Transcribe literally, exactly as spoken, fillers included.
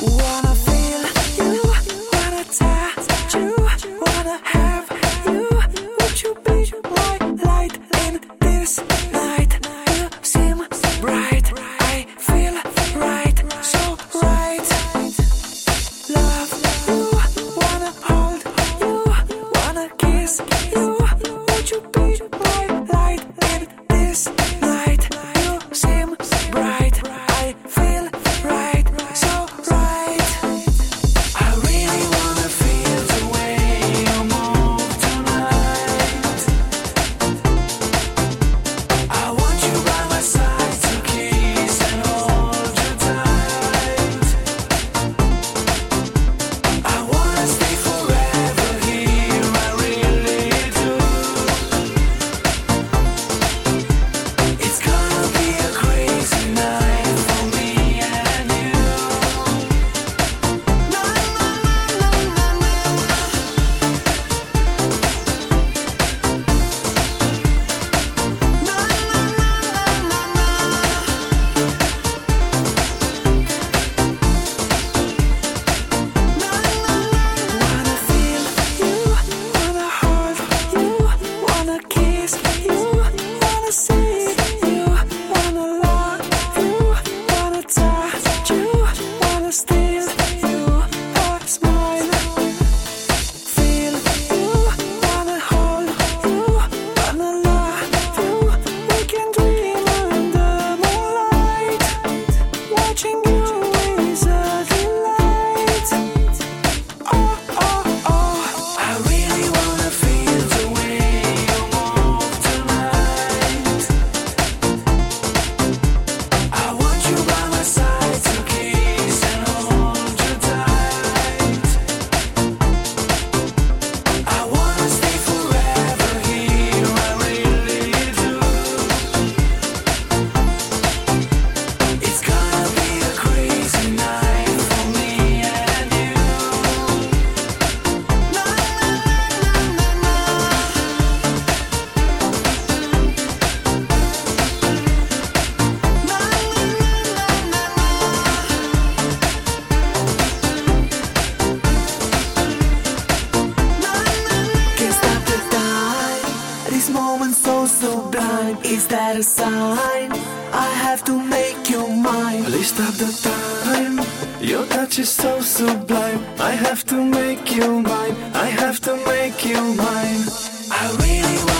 Wanna feel you, wanna touch you, wanna have you. Would you be my light in this night? You seem bright, I feel right, so right. Love you, wanna hold you, wanna kiss you. Would you be my light in this night? You seem bright, I feel right, so right. I really wanna feel the way you move tonight. I want you by my side to kiss and hold you tight. I wanna stay forever here, I really do. It's gonna be a crazy night for me and you. Na, na, na, na, na, na. Na, na, na, na, na. Wanna feel you, wanna hold you, wanna kiss you, wanna see you, wanna love you, wanna touch you, wanna steal you, a smile. Feel you, wanna hold you, wanna love you. We can dream under moonlight. Watching you is a delight. Oh, oh, oh. I really wanna feel the way you move tonight. I want you by my side to kiss and hold you tight. I wanna stay forever here, I really do. It's gonna be a crazy night for me and you. Na, na, na, na, na. Na, na, na, na, Can't stop the time. This moment so sublime. Is that a sign? I have to make you mine. Please stop the time. Your touch is so sublime. I have to make you mine. I have to make you mine. I really